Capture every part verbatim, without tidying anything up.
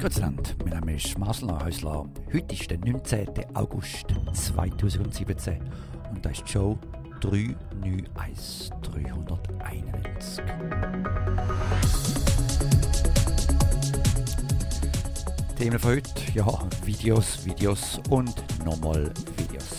Grüezi, mein Name ist Marcel Häusler. Heute ist der neunzehnten August zweitausendsiebzehn und das ist die Show drei neun eins dreihunderteinundneunzig. Themen für heute, ja, Videos, Videos und nochmal Videos.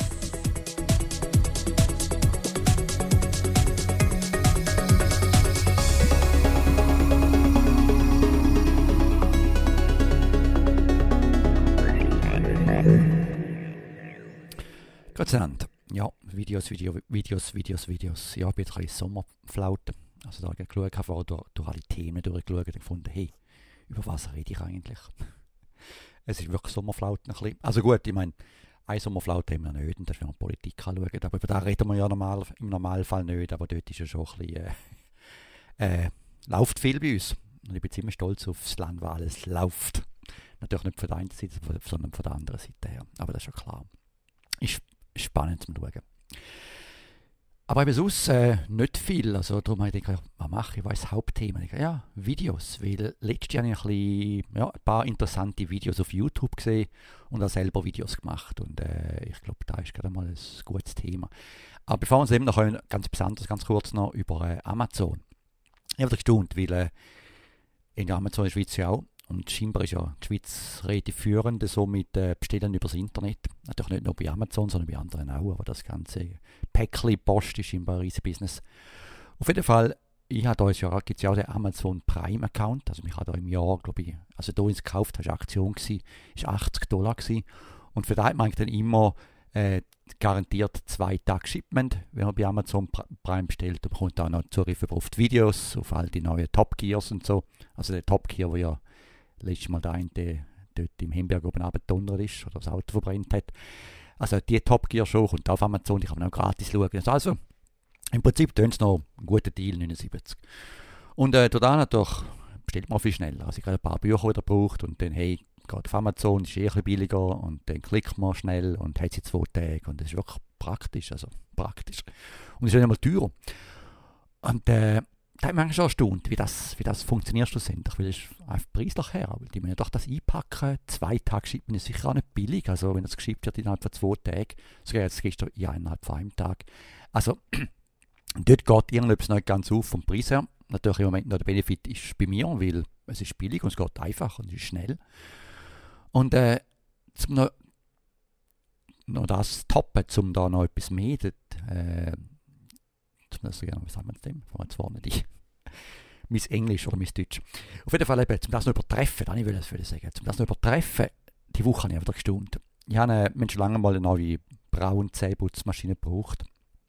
Gott sei Dank. Ja, Videos, Video, Videos, Videos, Videos. Ja, ich bin ein bisschen Sommerflaute. Also da habe ich geschaut, habe durch, durch alle Themen durchgeschaut und gefunden, hey, über was rede ich eigentlich? Es ist wirklich Sommerflaute ein bisschen. Also gut, ich meine, eine Sommerflaute haben wir nicht, und das ist, wenn wir Politik anschauen. Aber über das reden wir ja normal, im Normalfall nicht, aber dort ist ja schon ein bisschen, äh, äh, läuft viel bei uns. Und ich bin ziemlich stolz auf das Land, weil alles läuft. Natürlich nicht von der einen Seite, sondern von der anderen Seite her. Aber das ist schon klar. Ist spannend zu schauen. Aber eben sonst äh, nicht viel. Also darum habe ich gedacht, was mache ich? Was ist das Hauptthema? Ich dachte, ja, Videos. Weil letztes Jahr habe ich ein, bisschen, ja, ein paar interessante Videos auf YouTube gesehen und auch selber Videos gemacht. Und äh, ich glaube, da ist gerade mal ein gutes Thema. Aber bevor wir uns eben noch können, ganz besonders, ganz kurz noch über äh, Amazon. Ich habe gestaunt, weil äh, in Amazon in der Schweiz ja auch. Und scheinbar ist ja die Schweiz relativ führend, so mit äh, Bestellen übers Internet. Natürlich nicht nur bei Amazon, sondern bei anderen auch. Aber das ganze Päckli-Post ist scheinbar ein riesen Business. Auf jeden Fall, ich habe da ja, gibt es ja auch den Amazon Prime-Account. Also ich habe da im Jahr, glaube ich, also da ins gekauft, das war eine Aktion, gewesen, ist achtzig Dollar gewesen. Und für das hat man dann immer äh, garantiert zwei Tage Shipment, wenn man bei Amazon Prime bestellt. Und man bekommt auch noch Zugriff auf die Videos, auf all die neuen Top Gears und so. Also der Top Gear, der ja letztes Mal der eine dort im Himberg oben abgedonnert ist oder das Auto verbrennt hat. Also die Top Gear Show kommt auf Amazon, die kann man auch gratis schauen. Also im Prinzip tun sie noch einen guten Deal, neunundsiebzig. Und äh, dort natürlich bestellt man viel schneller. Also ich habe ein paar Bücher wieder gebraucht und dann, hey, geht auf Amazon, ist eh ein bisschen billiger und dann klickt man schnell und hat sie zwei Tage und das ist wirklich praktisch, also praktisch. Und es ist nicht einmal teurer. Und äh, da hat man schon erstaunt, wie das, wie das funktioniert schlussendlich, weil es ist einfach preislich her, weil die müssen ja doch das einpacken, zwei Tage schippt man ist sicher auch nicht billig, also wenn das geschippt wird innerhalb von zwei Tagen, sogar jetzt gestern ja innerhalb von einem Tag. Also dort geht irgendetwas nicht ganz auf vom Preis her. Natürlich im Moment noch der Benefit ist bei mir, weil es ist billig und es geht einfach und es ist schnell. Und äh, zum noch, noch das toppen, um da noch etwas mehr, dort, äh, das gerne, was sagen wir dem? Von zwar nicht mein Englisch oder mein Deutsch. Auf jeden Fall eben, um das noch übertreffen, dann ich will das sagen, um das noch übertreffen, die Woche habe ich wieder gestaunt. Ich habe eine, schon lange mal eine neue braune Zähneputzmaschine gebraucht.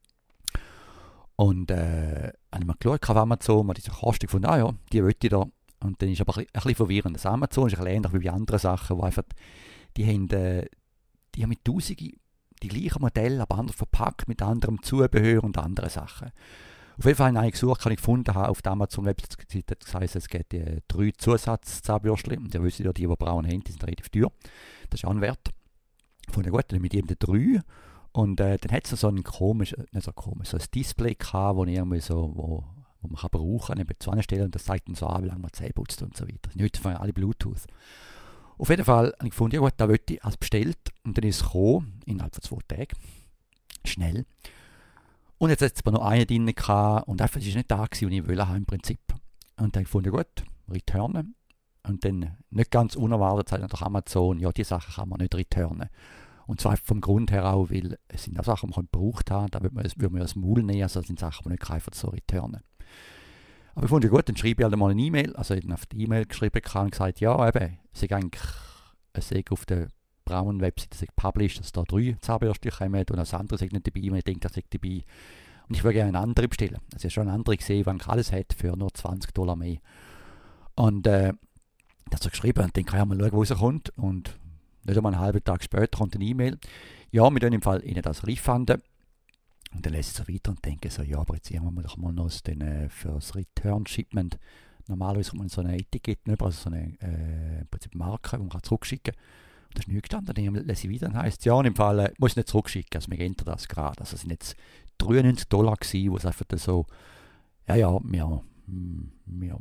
Und äh, habe ich mal geschaut auf Amazon, mal diese Kosten gefunden, ah ja, die will ich da. Und dann ist aber ein bisschen, ein bisschen verwirrend. Das Amazon ist ein bisschen ähnlich wie bei anderen Sachen, wo einfach, die haben, äh, die haben mit Tausenden die gleichen Modelle, aber anders verpackt, mit anderem Zubehör und anderen Sachen. Auf jeden Fall habe ich gesucht, habe ich gefunden habe auf der Amazon-Webseite, das heisst, es gibt äh, drei Zusatzzahnbürstchen. Und ihr wisst ja, die, die braun haben, die sind relativ teuer. Das ist auch ein Wert. Ich fand gut, dann mit jedem drei. Und äh, dann hat es so ein komisch, nicht so komisch, so ein Display gehabt, wo, irgendwie so, wo, wo man kann brauchen kann, eben zu einer Stelle, und das zeigt dann so an, wie lange man Zähne putzt und so weiter. Heute von alle Bluetooth. Auf jeden Fall habe ich gefunden, ja gut, da wollte ich als bestellt. Und dann ist es gekommen, innerhalb von zwei Tagen. Schnell. Und jetzt hat es aber noch eine drin gehabt, und einfach, es war nicht da gewesen, was ich wollte im Prinzip. Und dann habe ich gefunden, ja gut, returnen. Und dann, nicht ganz unerwartet, sagt natürlich Amazon, ja, die Sachen kann man nicht returnen. Und zwar vom Grund her auch, weil es sind auch Sachen, die man gebraucht hat, da würde man, würde man das Maul nehmen, also das sind Sachen, die man nicht einfach so returnen. Aber ich fand ja gut, dann schreibe ich halt mal eine E-Mail, also ich habe auf die E-Mail geschrieben und gesagt, ja eben, es ist eigentlich, es ist auf der braunen Webseite, es ist published, dass da drei Zahnbürstchen kommen und das andere ist nicht dabei, und ich denke, das ist dabei. Und ich würde gerne eine andere bestellen. Also ich habe schon eine andere gesehen, die eigentlich alles hat, für nur zwanzig Dollar mehr. Und äh, das hat er geschrieben, und dann kann ich mal schauen, wo es kommt. Und nicht einmal einen halben Tag später kommt eine E-Mail. Ja, wir tun im Fall Ihnen das refunden. Und dann lese ich so weiter und denke so, ja, aber jetzt haben wir doch mal noch den, äh, für das Return-Shipment. Normalerweise kommt man so eine Etikette über, also so eine äh, im Prinzip Marke, die man zurückschicken kann. Und da ist nichts gestanden. Dann lese ich wieder, dann heisst es, ja, und im Fall äh, muss ich nicht zurückschicken, also wir ändern das gerade. Also es sind jetzt dreiundneunzig Dollar gewesen, wo es einfach so, ja, ja, wir, wir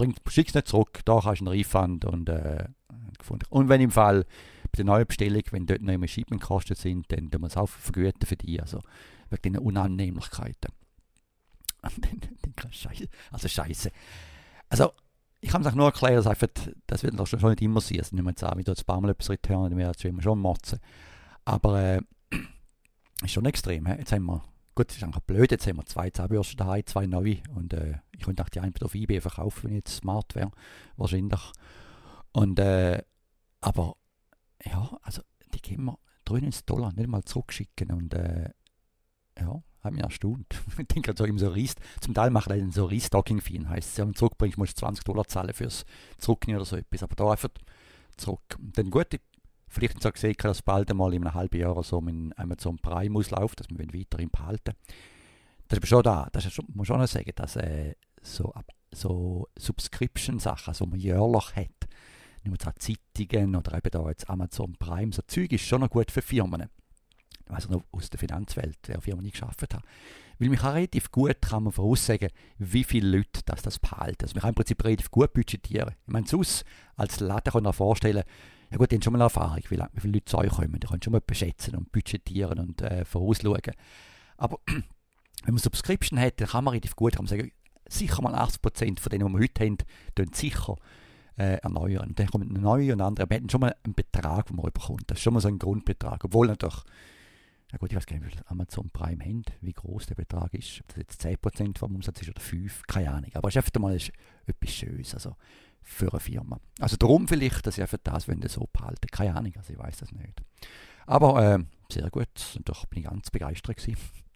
schick es nicht zurück, da hast du einen Refund und äh, gefunden. Und wenn im Fall bei der neuen Bestellung, wenn dort noch immer Shipment-Kosten sind, dann tun wir es auch vergüten für die, also wegen den Unannehmlichkeiten. Und dann denke ich, Scheiße, also Scheiße. Also, ich kann es auch nur erklären, dass einfach, das wird schon nicht immer sein. Also, nicht mehr sagen, wie du jetzt ein paar Mal etwas returnen, dann werden wir immer schon motzen. Aber äh, ist schon extrem. He? Jetzt haben wir, gut, das ist eigentlich blöd, jetzt haben wir zwei Zahnbürsten daheim, zwei neue. Und äh, ich könnte auch die eine auf eBay verkaufen, wenn ich jetzt smart wäre. Wahrscheinlich. Und, äh, aber, ja, also, die können wir dreiundneunzig Dollar nicht mal zurückschicken. Und, äh, ja, hat mich erstaunt. Ich denke, so so Reist, zum Teil machen die so Restocking-Fee, heisst, wenn du zurückbringst, musst du zwanzig Dollar zahlen fürs Zurücknehmen oder so etwas. Aber da einfach zurück. Und dann gut, ich, vielleicht habe ich gesehen, dass bald einmal in einem halben Jahr oder so mit Amazon Prime ausläuft, dass wir weiterhin behalten. Das ist aber schon da. Das ist schon, muss schon noch sagen, dass äh, so, so Subscription-Sachen, also man jährlich hat, nicht mehr Zeitungen oder eben da jetzt Amazon Prime, so Zeug ist schon noch gut für Firmen. Also noch aus der Finanzwelt, der Firma nicht geschafft hat. Weil man kann relativ gut kann man voraussagen, wie viele Leute das, das behalten. Also man kann im Prinzip relativ gut budgetieren. Ich meine, sonst als Laden kann man vorstellen, ja gut, die haben schon mal Erfahrung, wie, wie viele Leute zu euch kommen. Die können schon mal beschätzen und budgetieren und äh, vorausschauen. Aber wenn man Subscription hat, dann kann man relativ gut kann man sagen, sicher mal achtzig Prozent von denen, die wir heute haben, tun sicher äh, erneuern. Und dann kommt ein neuer und andere. Wir hätten schon mal einen Betrag, den man bekommt. Das ist schon mal so ein Grundbetrag. Obwohl natürlich, ja gut, ich weiß gar nicht, wie viel Amazon Prime haben, wie groß der Betrag ist. Ob das jetzt zehn Prozent vom Umsatz ist oder fünf Prozent, keine Ahnung. Aber es ist einfach mal etwas Schönes also für eine Firma. Also darum vielleicht, dass ich einfach das wenn so behalten. Keine Ahnung, also ich weiß das nicht. Aber äh, sehr gut, und doch bin ich ganz begeistert gewesen.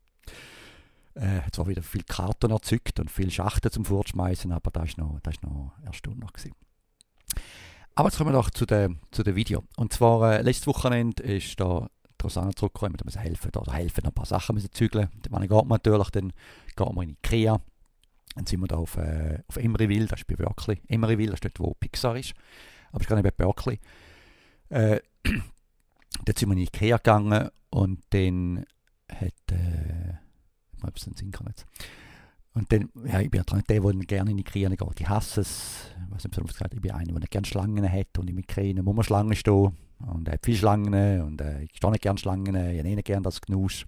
Äh, es war wieder viel Karton erzeugt und viel Schachten zum Fortschmeißen, aber das war noch, das ist noch erstaunlich gewesen. Aber jetzt kommen wir doch zu dem zu der Video. Und zwar, äh, letztes Wochenende ist da Rosanna zurückgekommen, da müssen helfen, da helfen noch ein paar Sachen müssen zügeln. Dann geht man natürlich, dann geht man in Ikea. Dann sind wir da auf, äh, auf Emeryville, das ist bei Berkeley. Emeryville, das ist dort, wo Pixar ist. Aber es ist gar nicht bei Berkeley. Äh, dort sind wir in Ikea gegangen und dann hat, äh, ich weiß nicht, ob es Sinn kann jetzt. Und dann, ja, ich bin ja nicht der, der gerne in Ikea geht. Ich hasse es. Ich weiß nicht, ob es gesagt, ich bin einer, der nicht gerne Schlangen hat und in Ikea muss man Schlangen stehen. Und er hat viele Schlangen und äh, ich stehe nicht gerne Schlangen, ich habe nicht gerne das Genusch.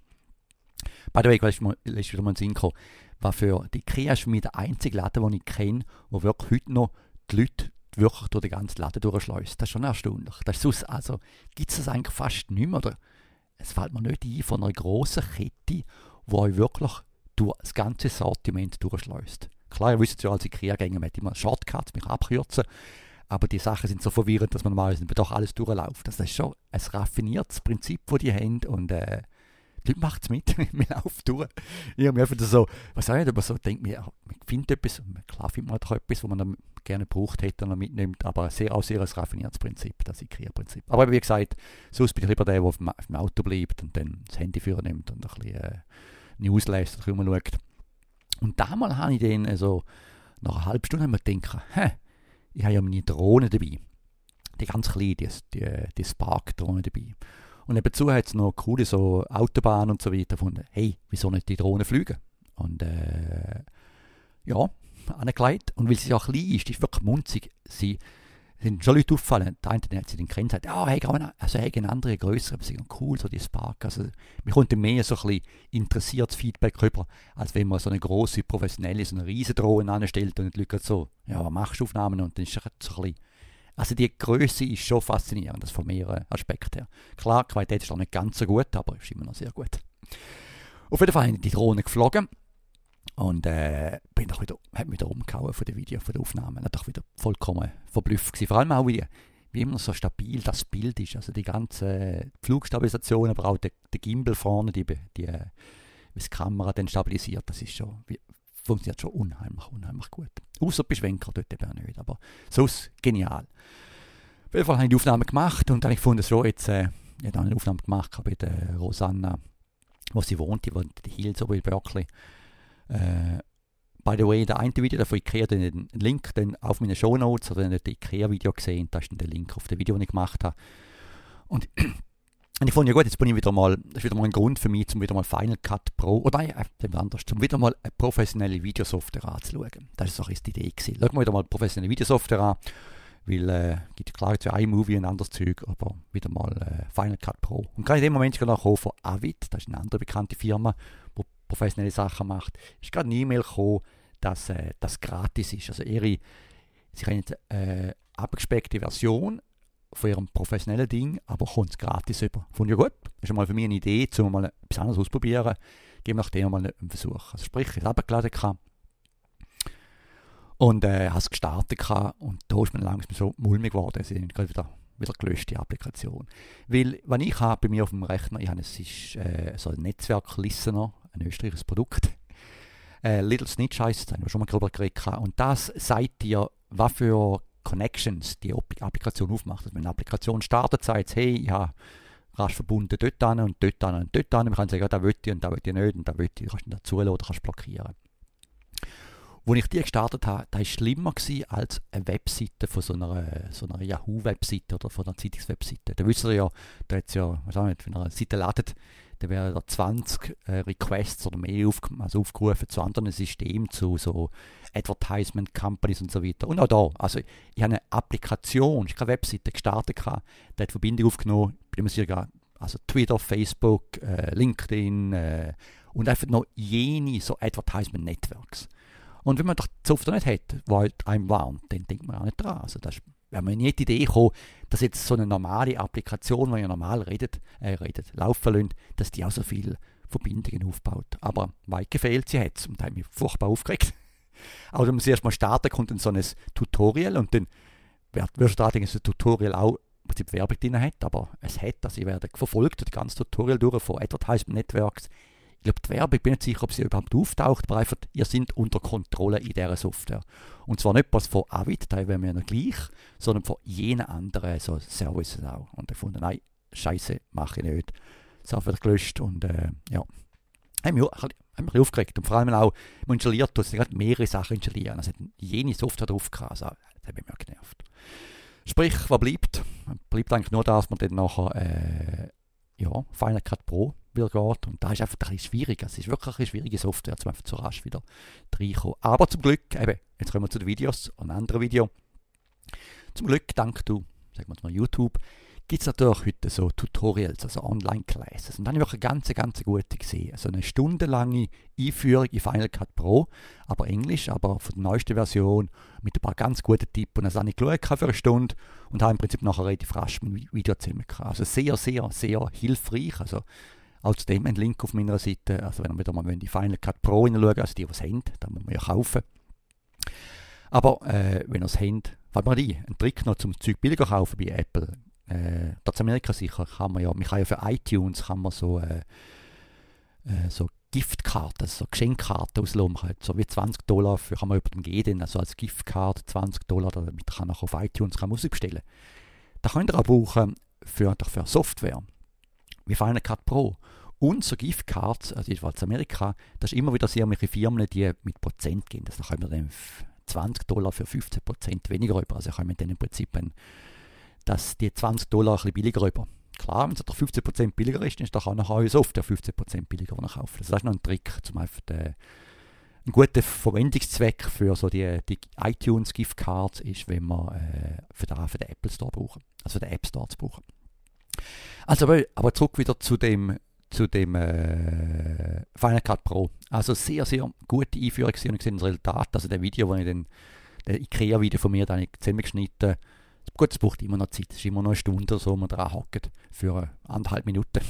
By the way, ich ist wieder mal in den Sinn gekommen, was für die Ikea ist für mich der einzige Laden, den ich kenne, wo wirklich heute noch die Leute wirklich durch den ganzen Laden durchschleust. Das ist schon erstaunlich. Das ist sonst, also gibt es das eigentlich fast nicht mehr. Oder? Es fällt mir nicht ein von einer grossen Kette, wo euch wirklich durch das ganze Sortiment durchschleust. Klar, ihr wisst ja, als Ikea-Gänger, man hat immer Shortcuts, mich abkürzen. Aber die Sachen sind so verwirrend, dass man normalerweise doch alles durchläuft. Also das ist schon ein raffiniertes Prinzip, das die haben. Und äh, die Leute machen es mit, man läuft durch. Ich habe mir einfach so, was auch nicht, aber so denkt mir, man findet etwas, klar findet man doch etwas, was man dann gerne braucht hätte und mitnimmt, aber sehr, auch sehr ein raffiniertes Prinzip, das Ikea-Prinzip. Aber wie gesagt, sonst bin ich lieber der, der auf dem, auf dem Auto bleibt und dann das Handy führen nimmt und ein bisschen äh, News lässt und rumschaut. Und damals habe ich dann, also, nach einer halben Stunde mir gedacht, hä, ich habe ja meine Drohne dabei. Die ganz kleine, die, die, die Spark-Drohne dabei. Und nebenzu hat es noch coole so Autobahnen und so weiter gefunden. Hey, wieso nicht die Drohne fliegen? Und äh, ja, angelegt. Und weil sie ja klein ist, die ist wirklich munzig. Sie sind schon Leute auffallen. Der eine hat sie den kennt, sagt, ja, hey, also hey, eine andere, größere, aber sie sind cool, so die Spark. Also, mir kommt mehr so ein bisschen interessiertes Feedback rüber, als wenn man so eine grosse, professionelle, so eine riesen Drohne anstellt und die Leute so, ja, was machst du Aufnahmen? Und dann ist es so ein bisschen, also die Größe ist schon faszinierend, das von mehreren Aspekten her. Klar, die Qualität ist noch nicht ganz so gut, aber ist immer noch sehr gut. Auf jeden Fall habe ich die Drohne geflogen. Und äh, bin doch wieder, hat mich wieder umgehauen von den Videos, von den Aufnahmen. Hat doch wieder vollkommen verblüfft gewesen. Vor allem auch, wie, wie immer so stabil das Bild ist. Also die ganze Flugstabilisation, aber auch der, der Gimbal vorne, die, die, wie die Kamera dann stabilisiert, das ist schon, wie, funktioniert schon unheimlich, unheimlich gut. Außer bei Schwenker dort eben auch nicht, aber sonst genial. Auf jeden Fall habe ich die Aufnahme gemacht und dann habe ich gefunden, so jetzt, äh, ich habe eine Aufnahme gemacht bei der Rosanna, wo sie wohnt, die wohnt in Hills oben in Berkeley. Uh, by the way, der eine Video von Ikea, den Link dann auf meine Shownotes, oder wenn ihr das Ikea-Video gesehen, da ist dann der Link auf das Video, das ich gemacht habe. Und Und ich fand ja gut, jetzt bin ich wieder mal, das ist wieder mal ein Grund für mich, um wieder mal Final Cut Pro, oder nein, äh, anders, um wieder mal eine professionelle Videosoftware anzuschauen. Das ist so die Idee gewesen. Schauen wir wieder mal professionelle Videosoftware an, weil es äh, gibt klar jetzt ja iMovie und anderes Zeug, aber wieder mal äh, Final Cut Pro. Und gerade in dem Moment ist gerade auch von Avid, das ist eine andere bekannte Firma, die professionelle Sachen macht, ist gerade eine E-Mail gekommen, dass äh, das gratis ist. Also ihre, sie haben jetzt eine äh, abgespeckte Version von ihrem professionellen Ding, aber kommt es gratis über. Fand ich ja gut. Das ist mal für mich eine Idee, um mal etwas anderes auszuprobieren. Geben nach dem mal einen Versuch. Also sprich, ich habe es abgeladen und äh, habe es gestartet und da ist mir langsam so mulmig geworden. Es ist gerade wieder, wieder gelöscht, die Applikation. Weil, was ich habe bei mir auf dem Rechner, ich habe, es ist äh, so ein Netzwerk-Listener, ein österreichisches Produkt. Äh, Little Snitch heisst, da haben wir schon mal drüber geredet. Und das sagt dir, was für Connections die Applikation aufmacht. Also wenn eine Applikation startet, sagt es, hey, ich habe rasch verbunden dort an und dort an und dort an. Man kann sagen, ja, da will ich und da will ich nicht und da will ich, kannst du dazu oder kannst blockieren. Als ich die gestartet habe, das war schlimmer gewesen als eine Webseite von so einer, so einer Yahoo-Webseite oder von einer Zeitungswebseite. Da wisst ihr ja, da hat es ja, was nicht, wenn ihr eine Seite ladet, da werden da zwanzig äh, Requests oder mehr auf, also aufgerufen zu anderen Systemen, zu so Advertisement Companies und so weiter. Und auch da, also ich habe eine Applikation, ich habe keine Webseite gestartet, gehabt, die hat Verbindung aufgenommen, bei dem sogar, also Twitter, Facebook, äh, LinkedIn äh, und einfach noch jene so Advertisement Networks. Und wenn man doch die Software nicht hat, die halt einem warnt, dann denkt man auch nicht dran. Also das wäre mir nie die Idee gekommen, dass jetzt so eine normale Applikation, die ja normal redet, äh, redet, laufen lässt, dass die auch so viele Verbindungen aufbaut. Aber weit gefehlt, sie hat es und hat mich furchtbar aufgeregt. Aber wenn man sie erstmal starten, kommt dann so ein Tutorial und dann wirst du da denken, dass ein Tutorial auch im Prinzip Werbung drin hat, aber es hat, also ich werde verfolgt, das ganze Tutorial durch von Advertisement Networks. Ich glaube, die Werbung, ich bin nicht sicher, ob sie überhaupt auftaucht, aber einfach, ihr seid unter Kontrolle in dieser Software. Und zwar nicht bloß von Avid, da wären wir noch gleich, sondern von jenen anderen so Services auch. Und ich fand, nein, Scheiße, mache ich nicht. Das habe ich gelöscht und äh, ja, haben mich, haben mich aufgeregt. Und vor allem auch, man installiert, du hast gerade mehrere Sachen installieren. Also jene Software drauf gehabt, also, das hat mich auch genervt. Sprich, was bleibt? Bleibt eigentlich nur das, dass man dann nachher äh, ja, Final Cut Pro wieder geht. Und da ist einfach ein bisschen schwierig. Es ist wirklich eine schwierige Software, um einfach zu rasch wieder reinkommen. Aber zum Glück, eben, jetzt kommen wir zu den Videos, ein anderes Video. Zum Glück, dank du, sagen wir mal YouTube, gibt es natürlich heute so Tutorials, also Online-Classes. Und dann habe ich wirklich eine ganz, ganz gute gesehen. Also eine stundenlange Einführung in Final Cut Pro, aber Englisch, aber von der neuesten Version mit ein paar ganz guten Tipps. Und das habe ich geschaut für eine Stunde und habe im Prinzip nachher relativ rasch mein Video zusammen gehabt. Also sehr, sehr, sehr hilfreich. Also auch zu dem ein Link auf meiner Seite. Also wenn ihr wieder mal in die Final Cut Pro hineinschauen, also die, die es haben, dann muss man ja kaufen. Aber äh, wenn ihr es habt, fällt mir ein, ein Trick noch zum Zeug billiger kaufen bei Apple. Äh, in Amerika sicher kann man ja, man kann ja für iTunes kann man so, äh, äh, so Giftkarten, so Geschenkkarten auslösen. Man kann so wie zwanzig Dollar für, kann man über den gehen, also als Giftkarte zwanzig Dollar, damit kann auch auf iTunes kann Musik bestellen. Da könnt ihr auch brauchen für, für Software, wie Final Cut Pro. Und so Giftcards, also jedenfalls in Amerika, das ist immer wieder sehr manche Firmen, die mit Prozent gehen. Also da können wir dann zwanzig Dollar für fünfzehn Prozent weniger rüber. Also können wir dann im Prinzip ein dass die zwanzig Dollar ein bisschen billiger rüber. Klar, wenn es fünfzehn Prozent billiger ist, dann ist doch auch noch eure Software fünfzehn Prozent billiger kaufen. Also das ist noch ein Trick, zum einfach den, ein guter Verwendungszweck für so die, die iTunes Gift Cards ist, wenn man äh, für, den, für den Apple Store brauchen, also für den App Store zu brauchen. Also aber, aber zurück wieder zu dem zu dem äh, Final Cut Pro. Also sehr, sehr gute Einführung und ich sehe das Resultat, also der Video, wo ich den, der IKEA-Video von mir, dann ich zusammengeschnitten. Gut, es braucht immer noch Zeit. Es ist immer noch eine Stunde oder so, wo man dran hockt für anderthalb Minuten.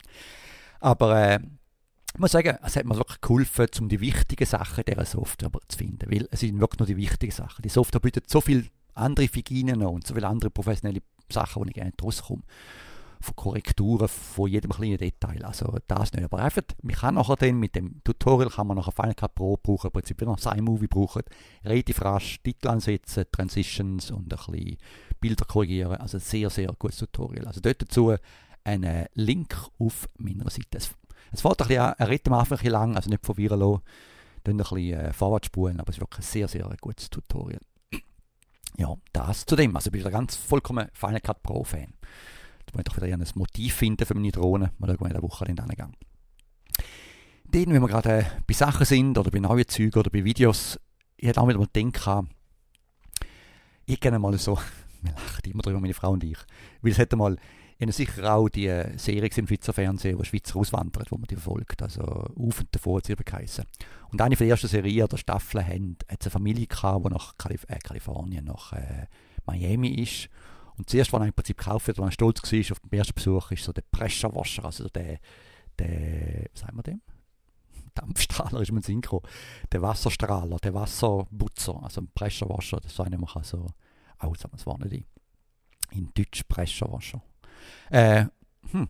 Aber äh, ich muss sagen, es hat mir wirklich geholfen, um die wichtigen Sachen dieser Software zu finden. Weil es sind wirklich nur die wichtigen Sachen. Die Software bietet so viele andere Figinen noch und so viele andere professionelle Sachen, wo ich gerne rauskomme. Von Korrekturen, von jedem kleinen Detail. Also das nicht. Aber einfach, man kann nachher dann mit dem Tutorial kann man nachher Final Cut Pro brauchen, im Prinzip noch das iMovie brauchen, relativ rasch Titel ansetzen, Transitions und ein bisschen Bilder korrigieren. Also sehr, sehr gutes Tutorial. Also dort dazu einen Link auf meiner Seite. Es, es fährt ein bisschen an, er redet am Anfang ein bisschen lang, also nicht verwirren lassen, dann ein bisschen äh, vorwärts spulen, aber es ist wirklich ein sehr, sehr gutes Tutorial. Ja, das zu dem. Also ich bin ein ganz vollkommen Final Cut Pro Fan. Ich wollte doch wieder ein Motiv finden für meine Drohne. Mal schauen, wie ich in der Woche hingehe. Dann, wenn wir gerade bei Sachen sind oder bei neuen Zeugen oder bei Videos, ich hätte auch wieder mal gedacht, ich gerne mal so, wir lachen immer drüber, meine Frau und ich, weil es hätte mal, ich habe sicher auch die Serie im Schweizer Fernsehen, wo Schweizer auswandert, wo man die verfolgt, also auf und davor hat sie geheissen. Und eine von der ersten Serien oder Staffeln hat es eine Familie gehabt, die nach Kalif- äh, Kalifornien, nach äh, Miami ist. Und zuerst, als er im Prinzip gekauft hat, als er stolz war auf den ersten Besuch, ist so der Pressure Washer, also der, der, was sagen wir dem? Dampfstrahler ist mir in den Sinn gekommen. Der Wasserstrahler, der Wasserbutzer, also ein Pressure Washer, das sagen wir so, oh, sagen wir es war nicht in, in Deutsch Pressure Washer. Äh, hm,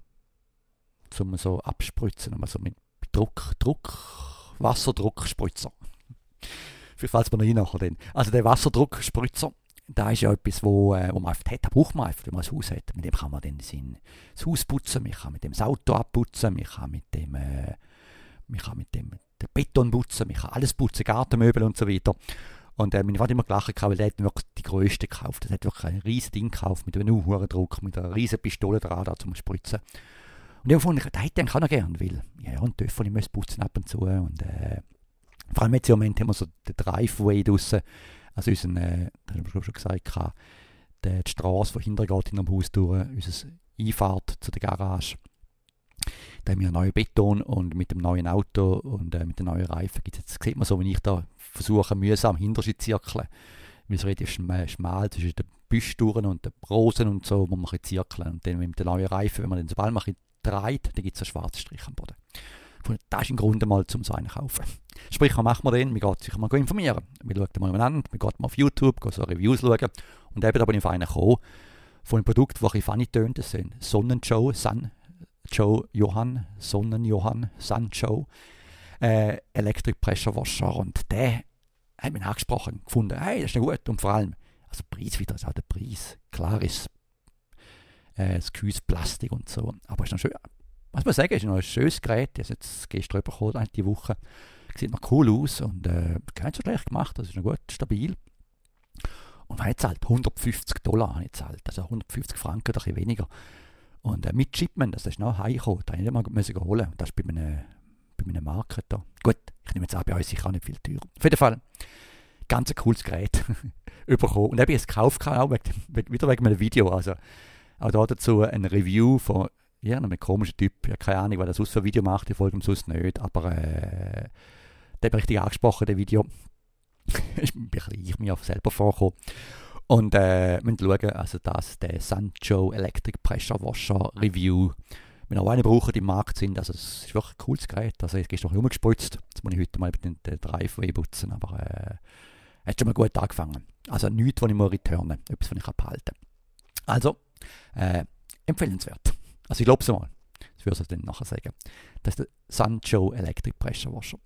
zum so abspritzen, also mit Druck, Druck, Wasserdruckspritzer. Vielleicht fällt es mir noch ein nachher dann. Also der Wasserdruckspritzer, da ist ja etwas, wo, äh, wo man einfach hat, da braucht man einfach, wenn man ein Haus hat. Mit dem kann man dann sein, das Haus putzen, man kann mit dem das Auto abputzen, man kann mit dem, äh, man kann mit dem den Beton putzen, man kann alles putzen, Gartenmöbel und so weiter. Und äh, meine Vater hat immer gelacht, weil der hat wirklich die grösste gekauft. Er hat wirklich ein riesiges Ding gekauft mit einem hohen Druck, mit einer riesigen Pistole dran da zum Spritzen. Und ich habe gefunden, das hätte ich auch noch gerne, weil ja, und Töpfe, ich muss putzen ab und zu. Und äh, vor allem jetzt im Moment haben wir so den Driveway draussen, also unseren, äh, das habe ich schon gesagt, die, die Straße, die hinterher geht in einem Haus durch, unsere Einfahrt zu der Garage. Da haben wir einen neuen Beton und mit dem neuen Auto und äh, mit den neuen Reifen gibt es jetzt, sieht man so, wenn ich da versuche, mühsam hinter zu zirkeln. Weil es relativ schmal zwischen den Büsturen und den Rosen und so, wo man ein bisschen zirkeln. Und dann mit den neuen Reifen, wenn man den sobald man ein bisschen dreht, dann gibt es einen schwarzen Strich am Boden. Das ist im Grunde mal zum so einen kaufen. Sprich, was macht man denn? Man geht sich mal informieren. Man schaut mal an, man geht mal auf YouTube, geht so Reviews schauen. Und eben da bin ich auf einen gekommen, von einem Produkt, das ein bisschen funny tönt. Das sind Sonnenjoe, Sun Joe Johann, Sonnen-Johann, Sun-Joe, äh, Electric Pressure Washer. Und der hat mich angesprochen, gefunden, hey, das ist ja gut. Und vor allem, also Preis wieder, ist auch der Preis. Klar ist äh, das Gehäuse Plastik und so. Aber es ist noch schön, was man sagen, ist noch ein schönes Gerät. Das ist jetzt gestern bekommen, die Woche. Sieht noch cool aus und äh, gar nicht so schlecht gemacht. Das ist noch gut, stabil. Und man hat zahlt hundertfünfzig Dollar, zahlt, also hundertfünfzig Franken oder ein bisschen weniger. Und äh, mit Shipment, das ist noch heimgekommen, da musste ich nicht mal holen. Das ist bei einem, bei einem Market da. Gut, ich nehme jetzt an, bei uns sicher auch nicht viel teurer. Auf jeden Fall, ganz ein cooles Gerät bekommen. Und habe ich es gekauft, auch wegen, wieder wegen einem Video. Also auch da dazu ein Review von ja, einem komischen Typ. Ich habe keine Ahnung, was er sonst für ein Video macht, ich folge ihm sonst nicht. Aber äh, der hat mich richtig angesprochen, der Video. Ich bin ich mir selber vorgekommen. Und äh, wir müssen schauen, also das, der Sun-Joe Electric Pressure Washer Review. Wenn auch eine brauchen, die im Markt sind, also es ist wirklich ein cooles Gerät. Also es ist noch rumgespritzt. Jetzt muss ich heute mal den, den Driveway putzen, aber äh, es hat schon mal gut angefangen. Also nichts, was ich mal returnen, etwas, was ich behalten kann. Also, äh, empfehlenswert. Also ich glaube es mal. Das würde ich dann nachher sagen. Das ist der Sun-Joe Electric Pressure Washer.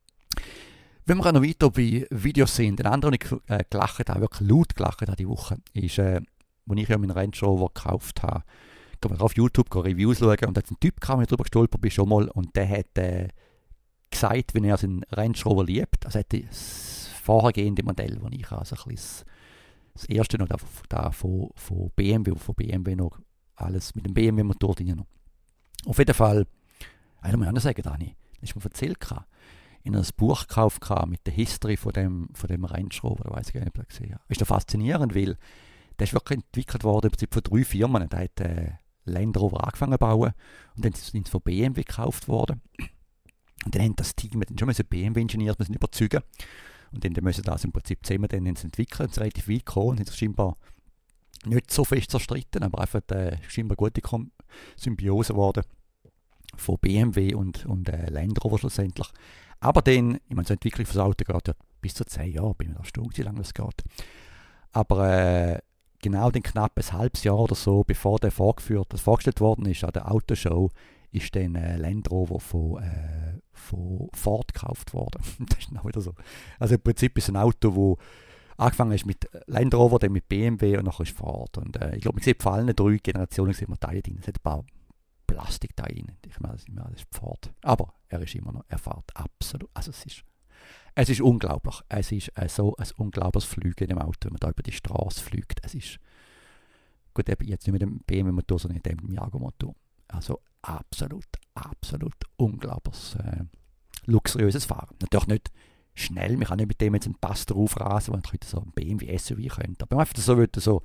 Wenn wir auch noch weiter bei Videos sehen, den anderen, den ich äh, gelacht habe, wirklich laut gelacht habe diese Woche, ist, äh, als ich ja meinen Range Rover gekauft habe, ich habe auf YouTube Reviews schauen und da hat ein Typ kam, der darüber gestolpert bin schon mal und der hat äh, gesagt, wenn er seinen Range Rover liebt, also hat das vorhergehende Modell, das ich habe, also ein bisschen das erste noch da, da von, von B M W, von B M W noch alles mit dem B M W-Motor drin noch. Auf jeden Fall, ich muss anders sagen, Dani, das ist mir erzählt gehabt. In ein Buch gekauft mit der History von dem, von dem Range Rover, da weiß ich gar nicht, ob ich das gesehen habe. Ist doch faszinierend, weil der ist wirklich entwickelt worden im Prinzip von drei Firmen. Da hat äh, Land Rover angefangen zu bauen und dann sind sie von B M W gekauft worden. Und dann haben das Team dann schon müssen B M W-Ingenieure müssen überzeugen. Und dann müssen das im Prinzip zusammen dann entwickeln. Es ist relativ weit gekommen und haben sich scheinbar nicht so fest zerstritten, aber einfach äh, scheinbar gute Symbiose geworden von B M W und, und äh, Land Rover schlussendlich. Aber dann, ich meine, so Entwicklung für das Auto geht ja bis zu zehn Jahre, bin ich mir da erstaunt, wie lange das geht. Aber äh, genau dann knapp ein halbes Jahr oder so, bevor der vorgeführt, das vorgestellt worden ist an der Autoshow, ist dann äh, Land Rover von, äh, von Ford gekauft worden. Das ist dann auch wieder so. Also im Prinzip ist es ein Auto, das angefangen ist mit Land Rover, dann mit B M W und nachher ist Ford. Und äh, ich glaube, man sieht vor allen drei Generationen sieht man Teile drin. Es hat ein paar Plastikteile drin. Ich meine, das ist immer alles Ford. Aber er ist immer noch, er fährt absolut. Also es ist, es ist unglaublich. Es ist äh, so ein unglaubliches Fliegen in dem Auto, wenn man da über die Straße fliegt. Es ist Gut, eben jetzt nicht mit dem B M W-Motor, sondern mit dem Jaguar-Motor. Also absolut, absolut unglaubliches, äh, luxuriöses Fahren. Natürlich nicht schnell, man kann nicht mit dem jetzt einen Pass drauf rasen, weil man heute so ein B M W S U V könnte. Aber man einfach so würde so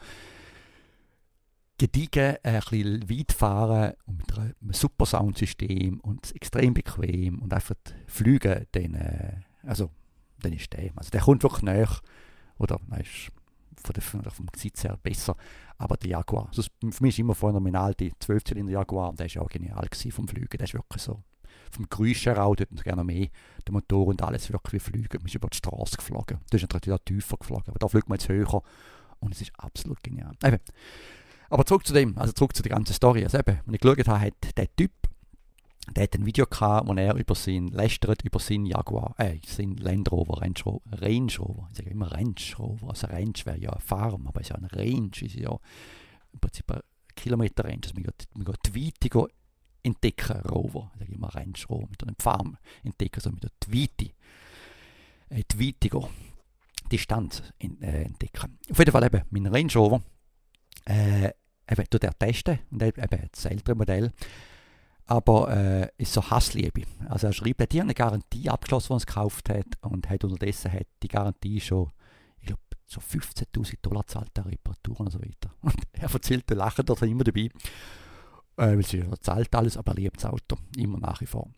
gediegen, äh, ein bisschen weit fahren und mit einem super Soundsystem und extrem bequem und einfach fliegen, dann, äh, also, dann ist der. Also der kommt wirklich näher, oder nein, ist von der, von der, vom Besitz her besser, aber der Jaguar, also für mich ist immer phänomenal die zwölf-Zylinder Jaguar, und der war ja auch genial vom Fliegen, der ist wirklich so, vom Geräusch her auch, dort gerne mehr, der Motor und alles wirklich wie Fliegen, man ist über die Straße geflogen, das ist natürlich tiefer geflogen, aber da fliegt man jetzt höher und es ist absolut genial. Eben. Aber zurück zu dem, also zurück zu der ganzen Story. Also eben, wenn ich geschaut habe, hat der Typ, der hat ein Video gehabt, wo er über seinen, lästert über seinen Jaguar, äh, seinen Land Rover, Range Rover, Range Rover, ich sage immer Range Rover, also Range wäre ja eine Farm, aber es ist ja eine Range, ist ja im Prinzip eine Kilometer-Range, also man geht, man geht die Weite entdecken, Rover, ich sage immer Range Rover, mit einer Farm entdecken, sondern mit der Weite, äh, die Weite Distanz in, äh, entdecken. Auf jeden Fall eben, mein Range Rover, Äh, eben tut er testen und eben das ältere Modell, aber äh, ist so Hassliebe. Also er schreibt, er hat hier eine Garantie abgeschlossen, die er es gekauft hat, und hat unterdessen hat die Garantie schon, ich glaube, so fünfzehntausend Dollar zahlt der Reparaturen und so weiter. Und er erzählt, er lacht da immer dabei, äh, weil sie zahlt alles, aber er liebt das Auto, immer nach wie vor.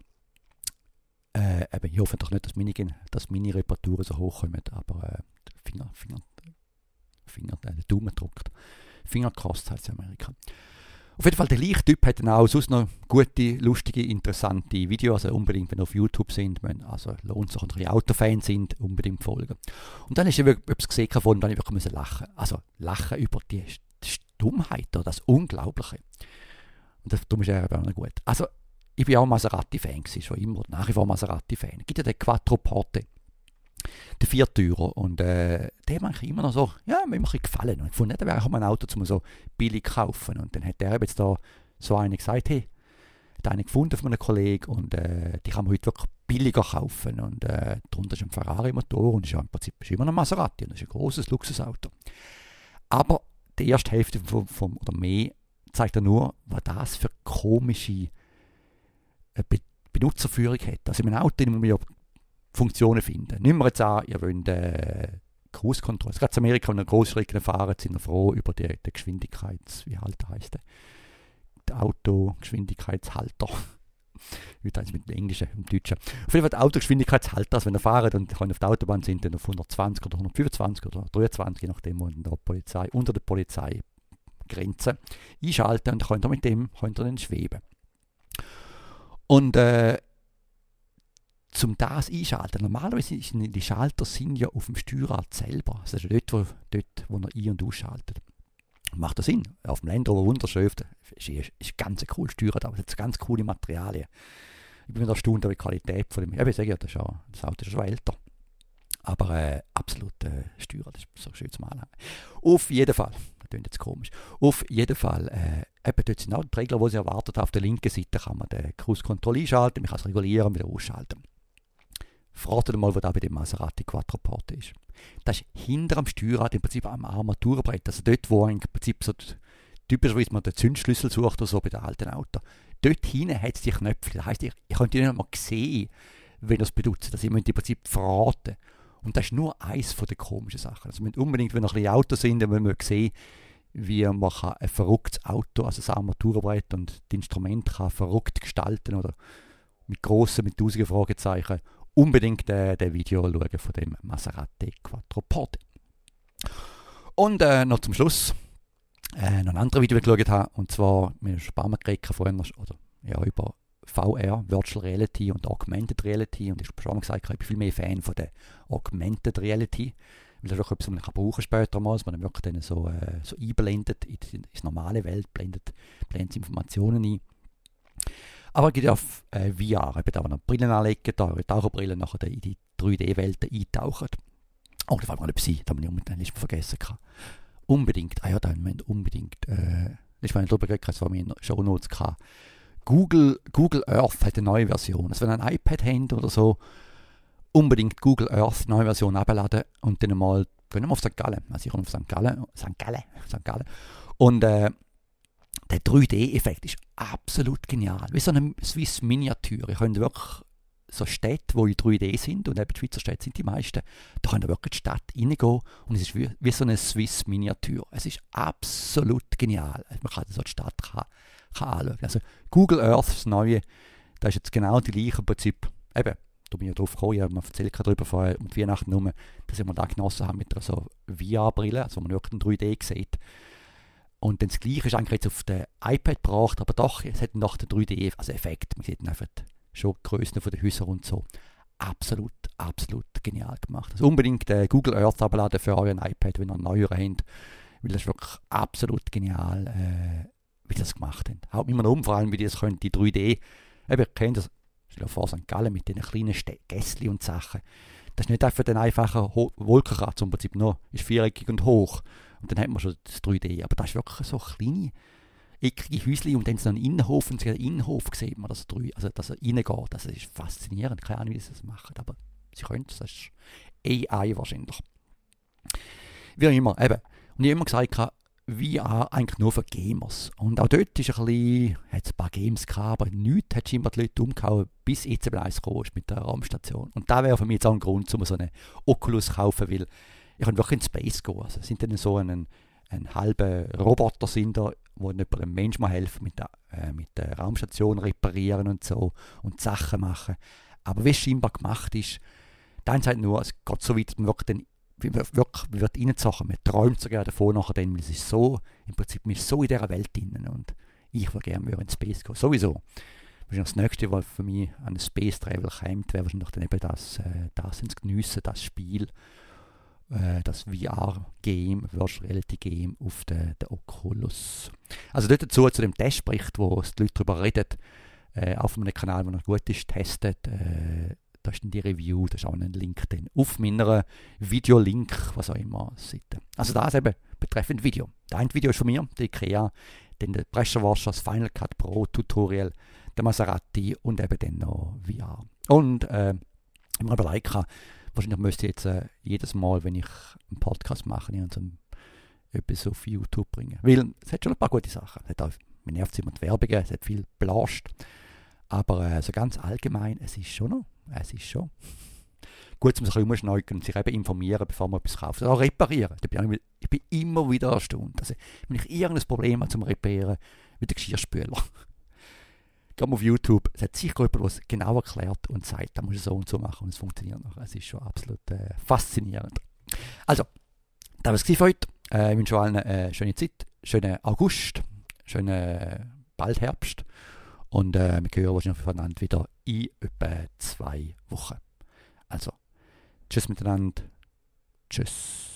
Äh, eben, ich hoffe doch nicht, dass meine, dass meine Reparaturen so hochkommen, aber äh, Finger, Finger, Finger, äh, Daumen drückt. Finger crossed heißt es in Amerika. Auf jeden Fall, der gleiche Typ hat dann auch sonst noch gute, lustige, interessante Videos. Also unbedingt, wenn ihr auf YouTube sind, wenn, also lohnt sich, wenn ihr Autofans sind, unbedingt folgen. Und dann ist er etwas gesehen davon, und dann habe ich wirklich lachen. Also lachen über die Dummheit, oder das Unglaubliche. Und das darum ist er eben auch noch gut. Also ich bin auch Maserati-Fan gewesen, schon immer, nach wie vor Maserati-Fan. Es gibt ja den Quattroporte, der Viertürer, und äh, der hat mir immer noch so, ja, mir immer gefallen. Und ich fand, da wäre auch mal ein Auto, um so billig kaufen. Und dann hat der jetzt da so einen gesagt, hey, hat einen gefunden von einem Kollegen, und äh, die kann man heute wirklich billiger kaufen. Und äh, darunter ist ein Ferrari-Motor, und ist ja im Prinzip ist immer noch ein Maserati, und das ist ein grosses Luxusauto. Aber die erste Hälfte vom, vom, oder mehr zeigt er nur, was das für komische äh, Be- Benutzerführung hat. Also in einem Auto muss man ja Funktionen finden. Nehmen wir jetzt an, ihr wollt äh, Cruise-Control. Gerade in Amerika, wenn ihr Großstrecken fahren, sind wir froh über die, die Geschwindigkeits... Wie halt heisst der? Der Autogeschwindigkeitshalter. Wie heißt es mit dem Englischen, im Deutschen? Auf jeden Fall der Autogeschwindigkeitshalter, also wenn ihr fahrt und auf der Autobahn sind, dann auf hundertzwanzig oder hundertfünfundzwanzig oder dreiundzwanzig, je nachdem, wo in der Polizei, unter der Polizeigrenze einschalten, und könnt ihr mit dem könnt ihr dann schweben. Und äh, zum das einschalten. Normalerweise sind die Schalter sind ja auf dem Steuerrad selber. Also dort, wo, dort, wo er ein- und ausschaltet. Macht das Sinn? Auf dem Land Rover wunderschön. Ist, ist, ist ganz ein cooles Steuerrad, aber es hat ganz coole Materialien. Ich bin erstaunt über die Qualität von dem. Ich sage ja, das, ist auch, das Auto ist schon älter. Aber äh, absolut äh, Steuerrad, das ist so schön zu malen. Auf jeden Fall, das klingt jetzt komisch, auf jeden Fall, äh, eben dort sind auch die Regler, die sie erwartet haben. Auf der linken Seite kann man den Cruise-Control einschalten, man kann es regulieren und wieder ausschalten. Fragt mal, wo da bei dem Maserati Quattroporte ist. Das ist hinter am Steuerrad, im Prinzip am Armaturenbrett. Also dort, wo im Prinzip so typischerweise man den Zündschlüssel sucht oder so bei den alten Autos. Dort hinten hat es die Knöpfe. Das heisst, ich, ich könnt die nicht mal sehen, wenn ihr es benutzt. Also ihr müsst im Prinzip verraten. Und das ist nur eins von den komischen Sachen. Also ihr müsst unbedingt, wenn ihr ein bisschen Autos sind, dann müssen wir sehen, wie man ein verrücktes Auto, also das Armaturenbrett und die Instrumente kann verrückt gestalten oder mit grossen, mit tausenden Fragezeichen. Unbedingt äh, das Video schauen von dem Maserati Quattroporte. Und äh, noch zum Schluss äh, noch ein anderes Video, das ich geschaut habe, und zwar, wir haben schon ein paar Mal geredet vorhin, oder, ja, über V R, Virtual Reality und Augmented Reality, und ich habe schon mal gesagt, ich bin viel mehr Fan von der Augmented Reality, weil das ist auch etwas, was man brauchen später mal, dass man dann wirklich dann so, äh, so einblendet in die, in die normale Welt, blendet, blendet Informationen ein. Aber es gibt ja auf äh, V R, eben da, wo man Brillen anlegen, da eure Taucherbrillen nachher in die drei D-Welten eintauchen. Oh, da fällt mir noch etwas ein, da habe ich unbedingt vergessen. Unbedingt, ah ja, da müssen wir unbedingt, äh, das war nicht drüber geredet, das war mir in den Shownotes gehabt. Google, Google Earth hat eine neue Version. Also wenn ihr ein iPad habt oder so, unbedingt Google Earth, neue Version abladen und dann mal, gehen wir mal auf Sankt Gallen, also ich komme auf Sankt Gallen, Sankt Gallen, Sankt Gallen, Und äh, der drei D-Effekt ist absolut genial. Wie so eine Swiss Miniatur. Ihr könnt wirklich so Städte, die in drei D sind, und eben die Schweizer Städte sind die meisten, da könnt ihr wirklich in die Stadt reingehen und es ist wie, wie so eine Swiss Miniatur. Es ist absolut genial. Man kann so die Stadt kann, kann anschauen. Also Google Earth, das Neue, das ist jetzt genau das gleiche Prinzip. Eben, da bin ich ja drauf gekommen, ich habe mir erzählt darüber vorher um die Weihnachten herum, dass ich mir da genossen habe mit einer so V R-Brille, also wo man wirklich in drei D sieht. Und dann das Gleiche ist eigentlich jetzt auf dem iPad gebracht, aber doch, es hat noch den drei D-Effekt. Man sieht einfach schon die Grössen von den Häusern und so. Absolut, absolut genial gemacht. Also unbedingt äh, Google Earth abladen für euren iPad, wenn ihr einen neueren habt, weil das ist wirklich absolut genial, äh, wie die das gemacht haben. Haut mich mal um, vor allem wie die das können, die drei D. Eben, ihr kennt das, stell dir vor, Sankt Gallen mit diesen kleinen Gässchen und Sachen. Das ist nicht einfach ein einfacher Ho- Wolkenkratzer, im Prinzip nur, ist viereckig und hoch. Und dann hat man schon das drei D. Aber das ist wirklich so kleine, eckige Häuschen und dann so einen Innenhof. Und den Innenhof sieht man, dass er, drei, also, dass er reingeht. Das ist faszinierend. Keine Ahnung, wie sie das machen. Aber sie können es. Das ist A I wahrscheinlich. Wie auch immer. Eben. Und ich habe immer gesagt, V R eigentlich nur für Gamers. Und auch dort ist ein bisschen, hat es ein paar Games gehabt, aber nichts hat scheinbar die Leute umgehauen, bis E C B eins gekommen ist mit der Raumstation. Und da wäre für mich jetzt auch ein Grund, um so eine Oculus zu kaufen, weil ich kann wirklich in Space gehen. Also sind dann so einen, einen halben Roboter, sind da, wo nicht einem Menschen mal helfen, mit der, äh, mit der Raumstation reparieren und so und Sachen machen. Aber wie es scheinbar gemacht ist, dann sagt nur, es geht so weit, man wirklich, dann, wirklich wird reingezogen, man träumt sogar davon nachher, denn es ist so, im Prinzip, man ist so in dieser Welt drin und ich würde gerne in Space gehen, sowieso. Das nächste, was für mich an den Space Travel kommt, wäre wahrscheinlich dann eben das, äh, das ins Geniessen, das Spiel, das V R-Game, Virtual Reality Game auf der, der Oculus. Also dort dazu, zu dem Testbericht, wo die Leute darüber reden, äh, auf meinem Kanal, wo er gut ist, testet, äh, da ist dann die Review, da ist auch ein Link dann auf meiner Videolink, was auch immer, Seite. Also das eben betreffend Video. Das eine Video ist von mir, der IKEA, dann der Pressure Washer, das Final Cut Pro Tutorial, der Maserati und eben dann noch V R. Und äh, ich habe mir überlegt, wahrscheinlich müsste ich jetzt äh, jedes Mal, wenn ich einen Podcast mache, ich so etwas auf YouTube bringen. Weil es hat schon ein paar gute Sachen. Es hat auch, mir nervt es immer die Werbungen, es hat viel Blast. Aber äh, so ganz allgemein, es ist schon noch, es ist schon gut, um sich umschneuken und sich eben informieren, bevor man etwas kauft. Oder auch reparieren. Da bin ich, ich bin immer wieder erstaunt. Also, wenn ich irgendein Problem habe zum Reparieren, wie der Geschirrspüler. Geh mal auf YouTube, es hat sicher jemand, der es genau erklärt und sagt, da muss ich so und so machen und es funktioniert noch. Es ist schon absolut äh, faszinierend. Also, das war es für heute. Äh, ich wünsche allen eine schöne Zeit, schönen August, schönen bald Herbst und äh, wir hören wahrscheinlich voneinander wieder in etwa zwei Wochen. Also, tschüss miteinander, tschüss.